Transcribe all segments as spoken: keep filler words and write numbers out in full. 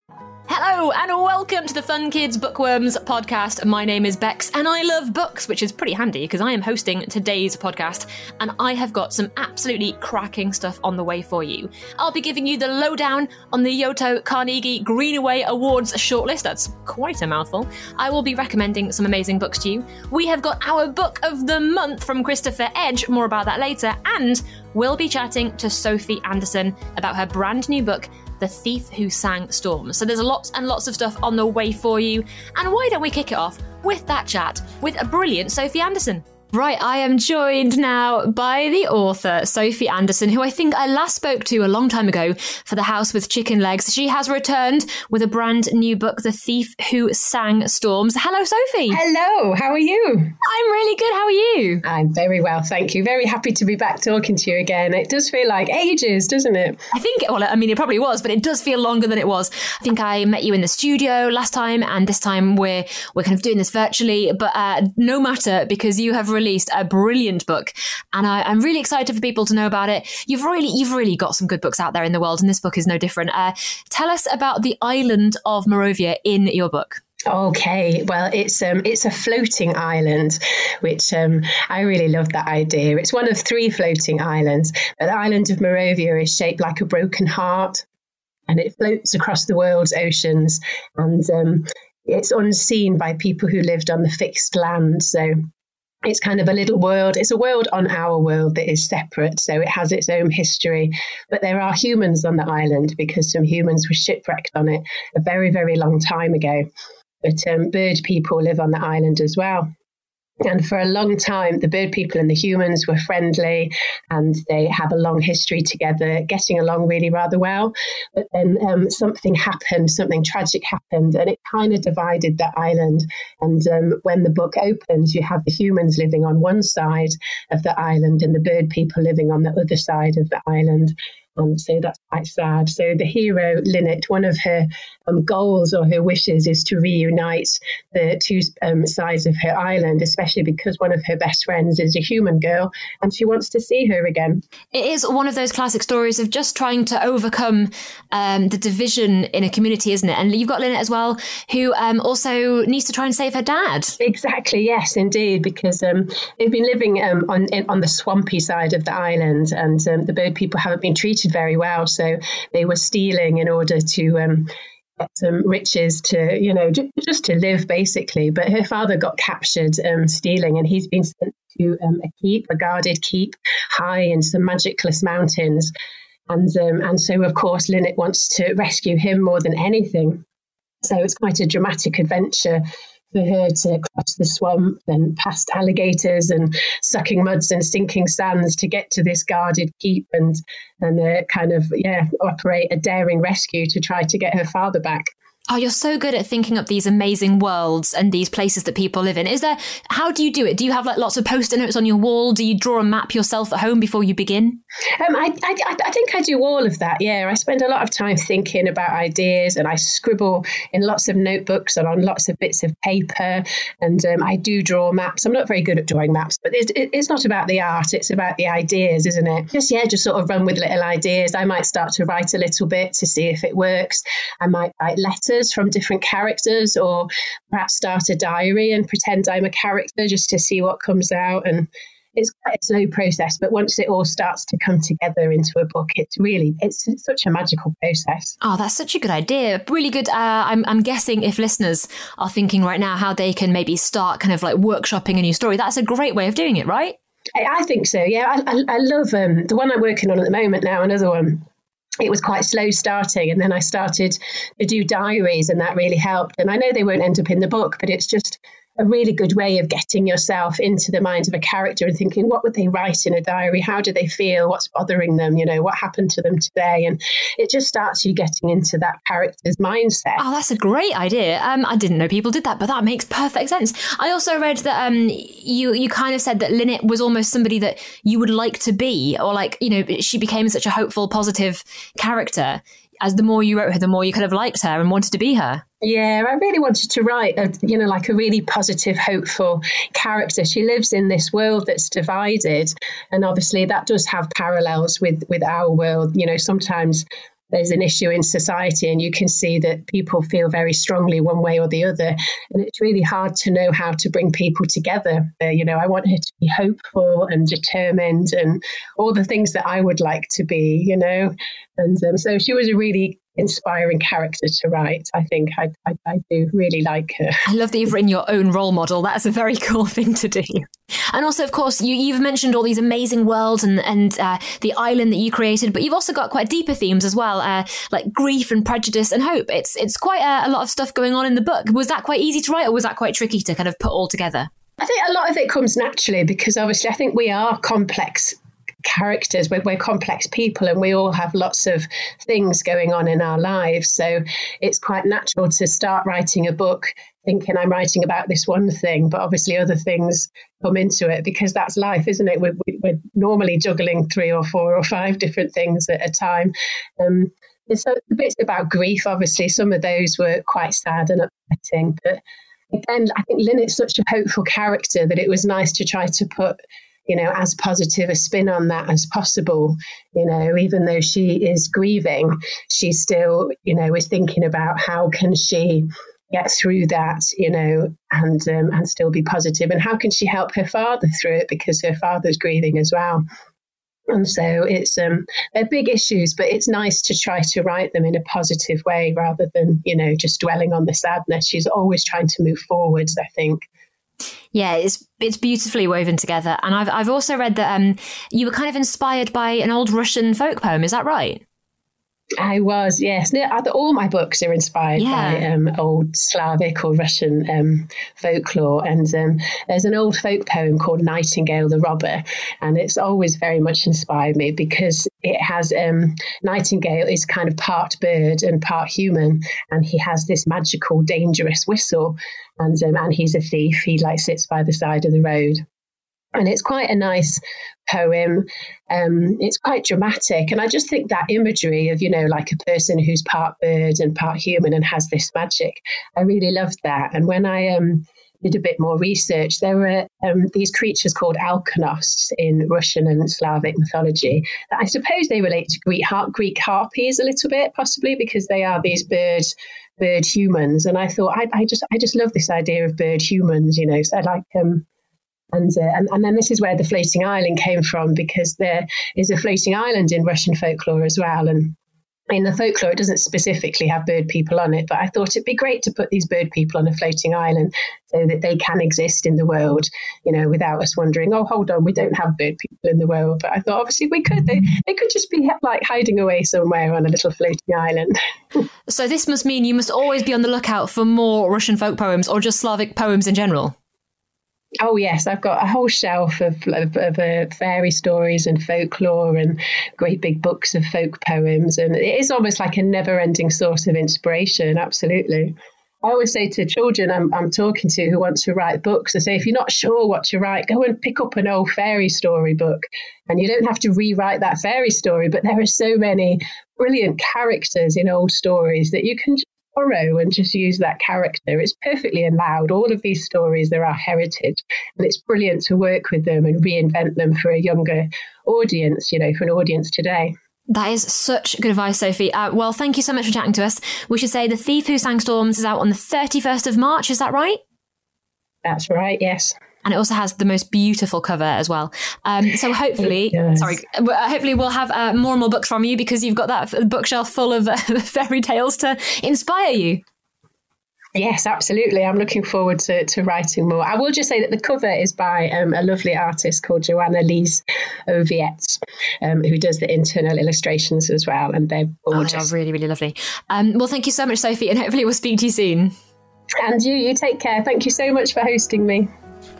Hello and welcome to the Fun Kids Bookworms podcast. My name is Bex and I love books, which is pretty handy because I am hosting today's podcast and I have got some absolutely cracking stuff on the way for you. I'll be giving you the lowdown on the Yoto Carnegie Greenaway Awards shortlist. That's quite a mouthful. I will be recommending some amazing books to you. We have got our book of the month from Christopher Edge, more about that later, and we'll be chatting to Sophie Anderson about her brand new book, The Thief Who Sang Storms. So there's lots and lots of stuff on the way for you. And why don't we kick it off with that chat with a brilliant Sophie Anderson? Right, I am joined now by the author, Sophie Anderson, who I think I last spoke to a long time ago for The House with Chicken Legs. She has returned with a brand new book, The Thief Who Sang Storms. Hello, Sophie. Hello, how are you? I'm really good. How are you? I'm very well, thank you. Very happy to be back talking to you again. It does feel like ages, doesn't it? I think, well, I mean, it probably was, but it does feel longer than it was. I think I met you in the studio last time, and this time we're we're kind of doing this virtually, but uh, no matter, because you have released a brilliant book and I, I'm really excited for people to know about it. You've really you've really got some good books out there in the world and this book is no different. Uh, tell us about the island of Morovia in your book. Okay, well, it's um, it's a floating island, which um, I really love that idea. It's one of three floating islands, but the island of Morovia is shaped like a broken heart and it floats across the world's oceans and um, it's unseen by people who lived on the fixed land. So it's kind of a little world. It's a world on our world that is separate. So it has its own history. But there are humans on the island because some humans were shipwrecked on it a very, very long time ago. But um, bird people live on the island as well. And for a long time, the bird people and the humans were friendly and they have a long history together, getting along really rather well. But then um, something happened, something tragic happened, and it kind of divided the island. And um, when the book opens, you have the humans living on one side of the island and the bird people living on the other side of the island. And so that's quite sad. So the hero, Lynette, one of her um, goals or her wishes is to reunite the two um, sides of her island, especially because one of her best friends is a human girl and she wants to see her again. It is one of those classic stories of just trying to overcome um, the division in a community, isn't it? And you've got Lynette as well, who um, also needs to try and save her dad. Exactly, yes, indeed, because um, they've been living um, on in, on the swampy side of the island and um, the bird people haven't been treated very well, so they were stealing in order to um, get some riches to, you know, j- just to live basically. But her father got captured um, stealing, and he's been sent to um, a keep, a guarded keep, high in some magicless mountains. And um, and so, of course, Lynette wants to rescue him more than anything. So it's quite a dramatic adventure for her to cross the swamp and past alligators and sucking muds and sinking sands to get to this guarded keep and and uh, kind of, yeah, operate a daring rescue to try to get her father back. Oh, you're so good at thinking up these amazing worlds and these places that people live in. Is there, how do you do it? Do you have like lots of post-it notes on your wall? Do you draw a map yourself at home before you begin? Um, I, I, I think I do all of that, yeah. I spend a lot of time thinking about ideas and I scribble in lots of notebooks and on lots of bits of paper. And um, I do draw maps. I'm not very good at drawing maps, but it's, it's not about the art. It's about the ideas, isn't it? Just, yeah, just sort of run with little ideas. I might start to write a little bit to see if it works. I might write letters from different characters or perhaps start a diary and pretend I'm a character just to see what comes out. And it's quite a slow process, but once it all starts to come together into a book, it's really, it's, it's such a magical process. Oh, that's such a good idea. Really good. Uh, I'm, I'm guessing if listeners are thinking right now how they can maybe start kind of like workshopping a new story, that's a great way of doing it, right? I, I think so, yeah. I, I, I love um, the one I'm working on at the moment now, another one. It was quite slow starting, and then I started to do diaries, and that really helped. And I know they won't end up in the book, but it's just a really good way of getting yourself into the mind of a character and thinking, what would they write in a diary? How do they feel? What's bothering them? You know, what happened to them today? And it just starts you getting into that character's mindset. Oh, that's a great idea. Um, I didn't know people did that, but that makes perfect sense. I also read that um, you you kind of said that Lynette was almost somebody that you would like to be, or like, you know, she became such a hopeful, positive character. As the more you wrote her, the more you kind of liked her and wanted to be her. Yeah, I really wanted to write, a, you know, like a really positive, hopeful character. She lives in this world that's divided. And obviously that does have parallels with, with our world. You know, sometimes there's an issue in society and you can see that people feel very strongly one way or the other. And it's really hard to know how to bring people together. Uh, you know, I want her to be hopeful and determined and all the things that I would like to be, you know. And um, so she was a really inspiring character to write. I think I, I, I do really like her. I love that you've written your own role model. That's a very cool thing to do. And also, of course, you, you've mentioned all these amazing worlds and, and uh, the island that you created, but you've also got quite deeper themes as well, uh, like grief and prejudice and hope. It's it's quite a, a lot of stuff going on in the book. Was that quite easy to write, or was that quite tricky to kind of put all together? I think a lot of it comes naturally because obviously I think we are complex characters. We're, we're complex people and we all have lots of things going on in our lives. So it's quite natural to start writing a book thinking I'm writing about this one thing, but obviously other things come into it because that's life, isn't it? We're, we're normally juggling three or four or five different things at a time. Um, and so the bits about grief, obviously, some of those were quite sad and upsetting. But again, I think Lynette's such a hopeful character that it was nice to try to put, you know, as positive a spin on that as possible. You know, even though she is grieving, she still, you know, is thinking about how can she get through that, you know, and um, and still be positive. And how can she help her father through it because her father's grieving as well. And so it's um, they're big issues, but it's nice to try to write them in a positive way rather than, you know, just dwelling on the sadness. She's always trying to move forwards, I think. Yeah, it's it's beautifully woven together. And I've I've also read that um, you were kind of inspired by an old Russian folk poem. Is that right? I was, yes. All my books are inspired yeah. by um, old Slavic or Russian um, folklore. And um, there's an old folk poem called Nightingale the Robber. And it's always very much inspired me because it has um, Nightingale is kind of part bird and part human. And he has this magical, dangerous whistle. And, um, and he's a thief. He like sits by the side of the road. And it's quite a nice poem. Um, it's quite dramatic. And I just think that imagery of, you know, like a person who's part bird and part human and has this magic, I really loved that. And when I um, did a bit more research, there were um, these creatures called alkonos in Russian and Slavic mythology that I suppose they relate to Greek, Greek harpies a little bit, possibly because they are these birds, bird humans. And I thought, I, I just I just love this idea of bird humans, you know, so I like um And, uh, and and then this is where the floating island came from, because there is a floating island in Russian folklore as well. And in the folklore, it doesn't specifically have bird people on it, but I thought it'd be great to put these bird people on a floating island so that they can exist in the world, you know, without us wondering, oh, hold on, we don't have bird people in the world. But I thought, obviously, we could. They, they could just be like hiding away somewhere on a little floating island. So this must mean you must always be on the lookout for more Russian folk poems or just Slavic poems in general. Oh, yes, I've got a whole shelf of, of, of uh, fairy stories and folklore and great big books of folk poems. And it is almost like a never ending source of inspiration. Absolutely. I always say to children I'm, I'm talking to who want to write books, I say, if you're not sure what to write, go and pick up an old fairy story book. And you don't have to rewrite that fairy story, but there are so many brilliant characters in old stories that you can borrow and just use that character. It's perfectly allowed. All of these stories, they're our heritage, and it's brilliant to work with them and reinvent them for a younger audience, you know, for an audience today. That is such good advice, Sophie. Uh, well, thank you so much for chatting to us. We should say The Thief Who Sang Storms is out on the thirty-first of March. Is that right? That's right, yes. And it also has the most beautiful cover as well. Um, so hopefully, sorry, hopefully we'll have uh, more and more books from you, because you've got that bookshelf full of uh, fairy tales to inspire you. Yes, absolutely. I'm looking forward to, to writing more. I will just say that the cover is by um, a lovely artist called Joanna Lise Ovietz, um, who does the internal illustrations as well. And they're gorgeous. Oh, really, really lovely. Um, well, thank you so much, Sophie, and hopefully we'll speak to you soon. And you, you take care. Thank you so much for hosting me.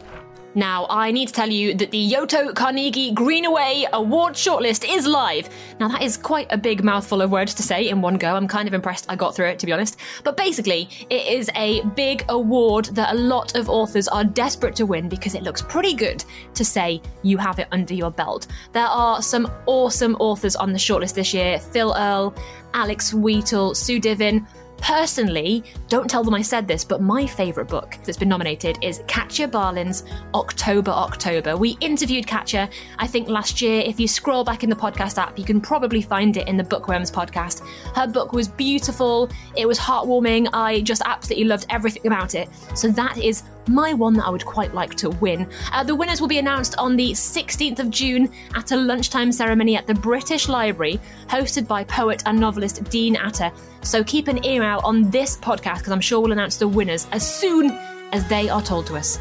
Now, I need to tell you that the Yoto Carnegie Greenaway Award shortlist is live. Now, that is quite a big mouthful of words to say in one go. I'm kind of impressed I got through it, to be honest. But basically, it is a big award that a lot of authors are desperate to win, because it looks pretty good to say you have it under your belt. There are some awesome authors on the shortlist this year. Phil Earle, Alex Wheatle, Sue Divin. Personally, don't tell them I said this, but my favourite book that's been nominated is Katja Barlin's October October. We interviewed Katja, I think, last year. If you scroll back in the podcast app, you can probably find it in the Bookworms podcast. Her book was beautiful. It was heartwarming. I just absolutely loved everything about it. So that is my one that I would quite like to win. Uh, the winners will be announced on the sixteenth of June at a lunchtime ceremony at the British Library, hosted by poet and novelist Dean Atter. So keep an ear out on this podcast, because I'm sure we'll announce the winners as soon as they are told to us.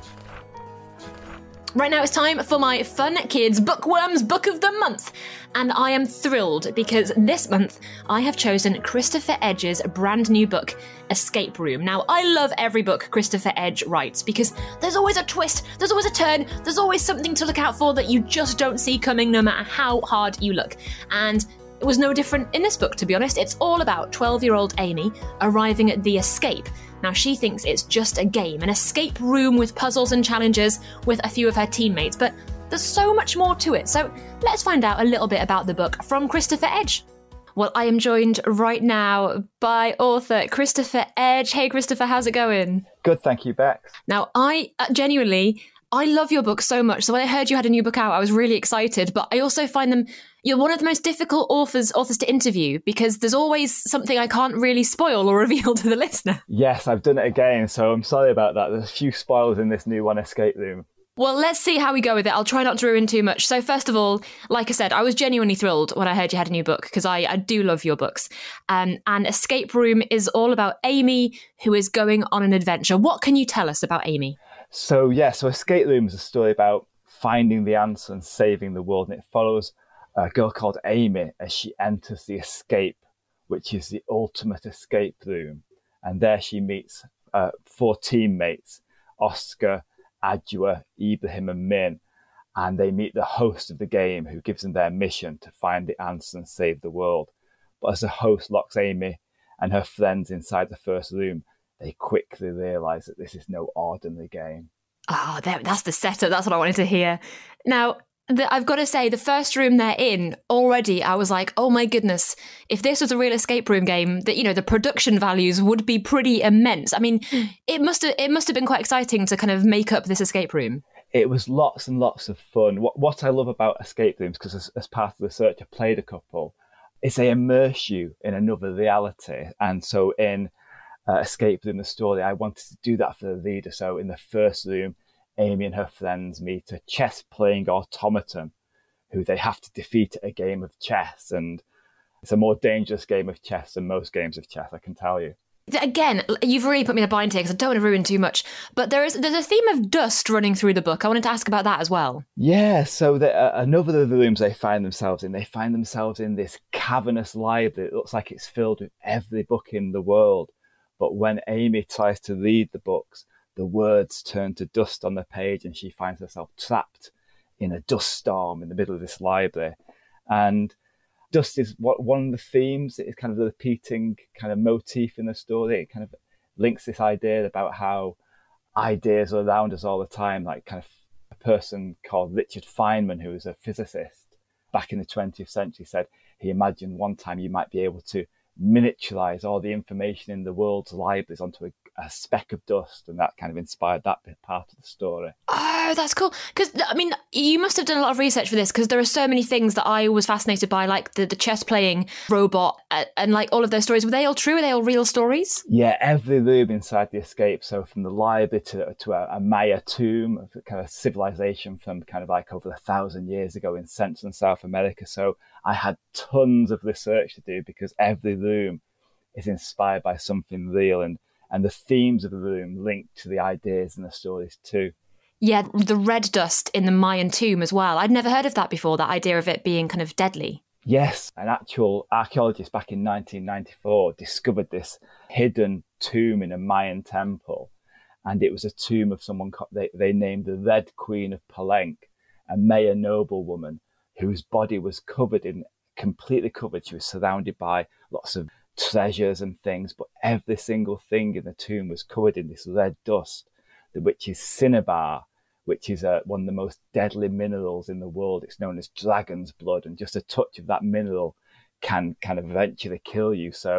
Right now it's time for my Fun Kids Bookworms Book of the Month. And I am thrilled because this month I have chosen Christopher Edge's brand new book, Escape Room. Now, I love every book Christopher Edge writes because there's always a twist, there's always a turn, there's always something to look out for that you just don't see coming no matter how hard you look. And it was no different in this book, to be honest. It's all about twelve-year-old Amy arriving at the escape. Now, she thinks it's just a game, an escape room with puzzles and challenges with a few of her teammates, but there's so much more to it. So let's find out a little bit about the book from Christopher Edge. Well, I am joined right now by author Christopher Edge. Hey, Christopher, how's it going? Good, thank you, Bex. Now, I uh, genuinely, I love your book so much. So when I heard you had a new book out, I was really excited. But I also find them, you're one of the most difficult authors authors to interview because there's always something I can't really spoil or reveal to the listener. Yes, I've done it again, so I'm sorry about that. There's a few spoilers in this new one, Escape Room. Well, let's see how we go with it. I'll try not to ruin too much. So first of all, like I said, I was genuinely thrilled when I heard you had a new book because I, I do love your books. Um, and Escape Room is all about Amy, who is going on an adventure. What can you tell us about Amy? So, yeah, so Escape Room is a story about finding the answer and saving the world. And it follows a girl called Amy as she enters the escape, which is the ultimate escape room. And there she meets uh, four teammates, Oscar, Adjua, Ibrahim and Min, and they meet the host of the game who gives them their mission to find the answer and save the world. But as the host locks Amy and her friends inside the first room, they quickly realise that this is no ordinary game. Oh, that, that's the setup. That's what I wanted to hear. Now, the, I've got to say, the first room they're in, already I was like, oh my goodness, if this was a real escape room game, that, you know, the production values would be pretty immense. I mean, it must have it must have been quite exciting to kind of make up this escape room. It was lots and lots of fun. What what I love about escape rooms, because as, as part of the research I played a couple, is they immerse you in another reality. And so in uh, Escape Room, the story, I wanted to do that for the reader. So in the first room, Amy and her friends meet a chess-playing automaton who they have to defeat at a game of chess. And it's a more dangerous game of chess than most games of chess, I can tell you. Again, you've really put me in a bind here because I don't want to ruin too much. But there is there's a theme of dust running through the book. I wanted to ask about that as well. Yeah, so the, uh, another of the rooms they find themselves in, they find themselves in this cavernous library. It looks like it's filled with every book in the world. But when Amy tries to read the books, the words turn to dust on the page and she finds herself trapped in a dust storm in the middle of this library. And dust is what one of the themes. It is kind of the repeating kind of motif in the story. It kind of links this idea about how ideas are around us all the time, like kind of a person called Richard Feynman, who was a physicist back in the twentieth century, said he imagined one time you might be able to miniaturize all the information in the world's libraries onto a, a speck of dust, and that kind of inspired that bit part of the story. Oh, that's cool. Because, I mean, you must have done a lot of research for this, because there are so many things that I was fascinated by, like the, the chess-playing robot uh, and like all of those stories. Were they all true? Were they all real stories? Yeah, every room inside the escape, so from the library to, to a, a Maya tomb, a kind of civilization from kind of like over a thousand years ago in Central and South America. So I had tons of research to do because every room is inspired by something real, and, and the themes of the room linked to the ideas and the stories too. Yeah, the red dust in the Mayan tomb as well. I'd never heard of that before, that idea of it being kind of deadly. Yes, an actual archaeologist back in nineteen ninety-four discovered this hidden tomb in a Mayan temple. And it was a tomb of someone they, they named the Red Queen of Palenque, a Maya noblewoman whose body was covered in, completely covered. She was surrounded by lots of treasures and things, but every single thing in the tomb was covered in this red dust, which is cinnabar, which is uh, one of the most deadly minerals in the world. It's known as dragon's blood, and just a touch of that mineral can kind of eventually kill you. So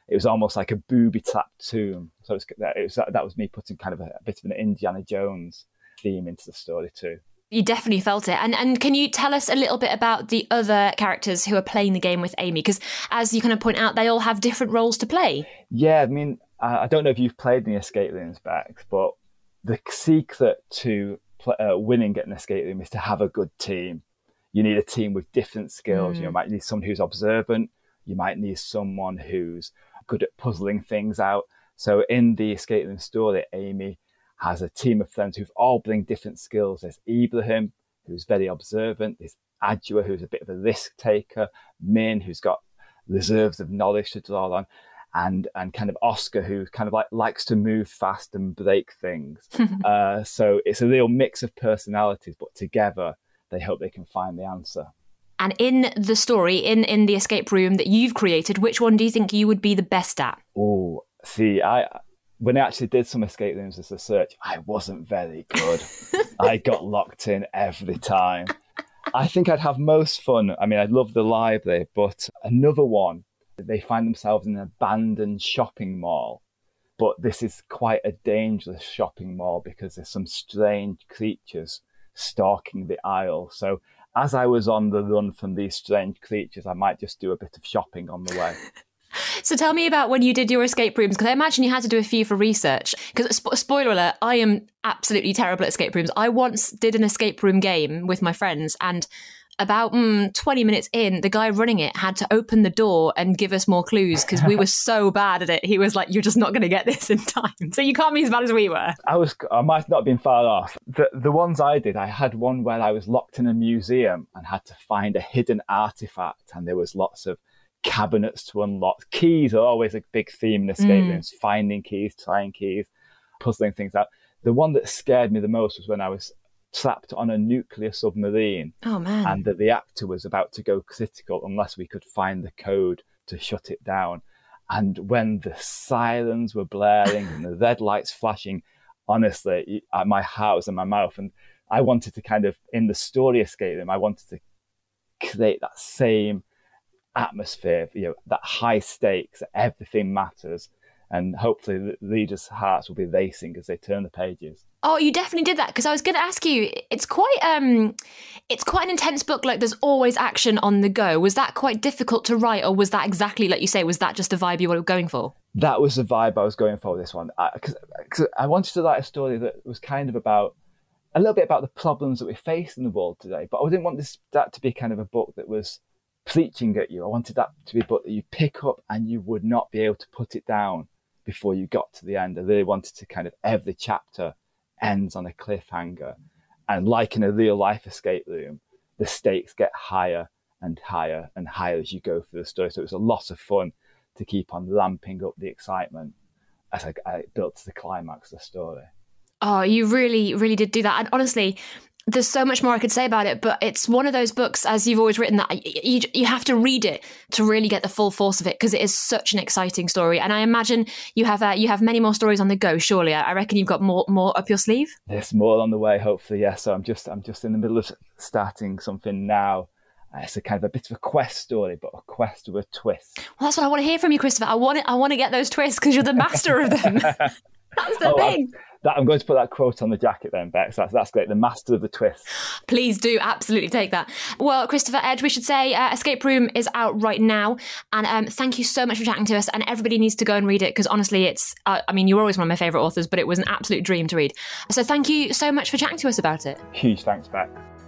it was almost like a booby-trapped tomb. So it was, it was, that was me putting kind of a, a bit of an Indiana Jones theme into the story too. You definitely felt it. And and can you tell us a little bit about the other characters who are playing the game with Amy? Because as you kind of point out, they all have different roles to play. Yeah, I mean, I don't know if you've played any escape rooms, Bex, but the secret to play, uh, winning at an escape room is to have a good team. You need a team with different skills. Mm. You know, you might need someone who's observant. You might need someone who's good at puzzling things out. So in the escape room story, Amy has a team of friends who've all bring different skills. There's Ibrahim, who's very observant. There's Adjoa, who's a bit of a risk taker. Min, who's got reserves of knowledge to draw on. And and kind of Oscar, who kind of like likes to move fast and break things. uh, so it's a real mix of personalities, but together they hope they can find the answer. And in the story, in, in the escape room that you've created, which one do you think you would be the best at? Oh, see, I... when I actually did some escape rooms as a search, I wasn't very good. I got locked in every time. I think I'd have most fun. I mean, I love the library, but another one, they find themselves in an abandoned shopping mall. But this is quite a dangerous shopping mall because there's some strange creatures stalking the aisle. So as I was on the run from these strange creatures, I might just do a bit of shopping on the way. So tell me about when you did your escape rooms, because I imagine you had to do a few for research. Because, sp- spoiler alert, I am absolutely terrible at escape rooms. I once did an escape room game with my friends, and about mm, twenty minutes in, the guy running it had to open the door and give us more clues because we were so bad at it. He was like, you're just not going to get this in time. So you can't be as bad as we were. I was, I might not have been far off. The, the ones I did, I had one where I was locked in a museum and had to find a hidden artifact, and there was lots of cabinets to unlock. Keys are always a big theme in escape rooms. Mm. Finding keys, trying keys, puzzling things out. The one that scared me the most was when I was trapped on a nuclear submarine. Oh man. And the reactor was about to go critical unless we could find the code to shut it down. And when the sirens were blaring and the red lights flashing, honestly, my heart was in my mouth. And I wanted to kind of, in the story escape room, I wanted to create that same atmosphere, you know, that high stakes, everything matters, and hopefully the readers' hearts will be racing as they turn the pages. Oh, you definitely did that, because I was going to ask you, it's quite um it's quite an intense book. Like, there's always action on the go. Was that quite difficult to write, or was that exactly, like you say, was that just the vibe you were going for? That was the vibe I was going for with this one, because I, I wanted to write a story that was kind of about a little bit about the problems that we face in the world today, but I didn't want this that to be kind of a book that was preaching at you. I wanted that to be a book that you pick up and you would not be able to put it down before you got to the end. I really wanted to kind of, every chapter ends on a cliffhanger. And like in a real life escape room, the stakes get higher and higher and higher as you go through the story. So it was a lot of fun to keep on ramping up the excitement as I, I built to the climax of the story. Oh, you really, really did do that. And honestly, there's so much more I could say about it, but it's one of those books, as you've always written, that you, you have to read it to really get the full force of it, because it is such an exciting story. And I imagine you have uh, you have many more stories on the go. Surely, I reckon you've got more more up your sleeve. There's more on the way, hopefully. Yeah. So I'm just I'm just in the middle of starting something now. Uh, it's a kind of a bit of a quest story, but a quest with a twist. Well, that's what I want to hear from you, Christopher. I want it, I want to get those twists, because you're the master of them. That's the oh, thing. I'm, that, I'm going to put that quote on the jacket then, Bex. That's, that's great. The master of the twist. Please do. Absolutely take that. Well, Christopher Edge, we should say uh, Escape Room is out right now. And um, thank you so much for chatting to us. And everybody needs to go and read it, because honestly, it's, uh, I mean, you're always one of my favourite authors, but it was an absolute dream to read. So thank you so much for chatting to us about it. Huge thanks, Bex.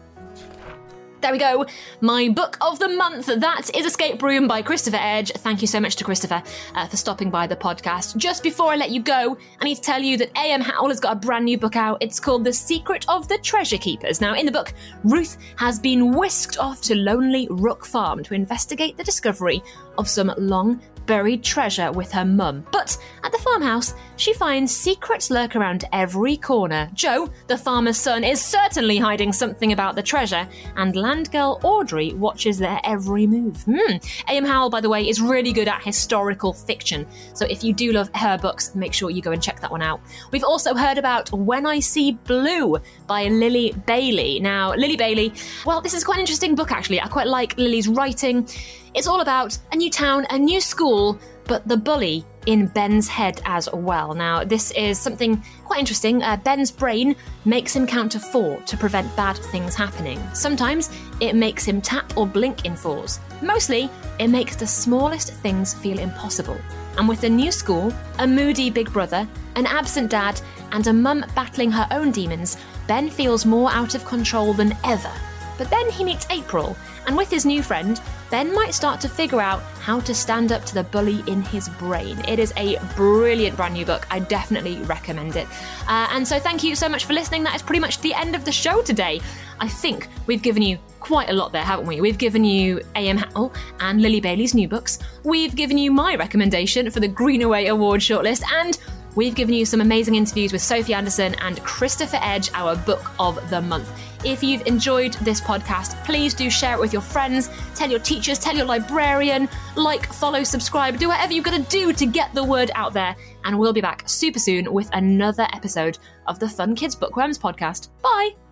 There we go. My book of the month. That is Escape Room by Christopher Edge. Thank you so much to Christopher uh, for stopping by the podcast. Just before I let you go, I need to tell you that A M Howell has got a brand new book out. It's called The Secret of the Treasure Keepers. Now, in the book, Ruth has been whisked off to Lonely Rook Farm to investigate the discovery of some long buried treasure with her mum. But at the farmhouse, she finds secrets lurk around every corner. Joe, the farmer's son, is certainly hiding something about the treasure, and land girl Audrey watches their every move. Hmm. A M Howell, by the way, is really good at historical fiction, so if you do love her books, make sure you go and check that one out. We've also heard about When I See Blue by Lily Bailey. Now, Lily Bailey, well, this is quite an interesting book, actually. I quite like Lily's writing. It's all about a new town, a new school, but the bully in Ben's head as well. Now, this is something quite interesting. Uh, Ben's brain makes him count to four to prevent bad things happening. Sometimes it makes him tap or blink in fours. Mostly, it makes the smallest things feel impossible. And with a new school, a moody big brother, an absent dad, and a mum battling her own demons, Ben feels more out of control than ever. But then he meets April, and with his new friend, Ben might start to figure out how to stand up to the bully in his brain. It is a brilliant brand new book. I definitely recommend it. Uh, and so thank you so much for listening. That is pretty much the end of the show today. I think we've given you quite a lot there, haven't we? We've given you A M Howell and Lily Bailey's new books. We've given you my recommendation for the Greenaway Award shortlist, and we've given you some amazing interviews with Sophie Anderson and Christopher Edge, our book of the month. If you've enjoyed this podcast, please do share it with your friends, tell your teachers, tell your librarian, like, follow, subscribe, do whatever you've got to do to get the word out there. And we'll be back super soon with another episode of the Fun Kids Bookworms podcast. Bye!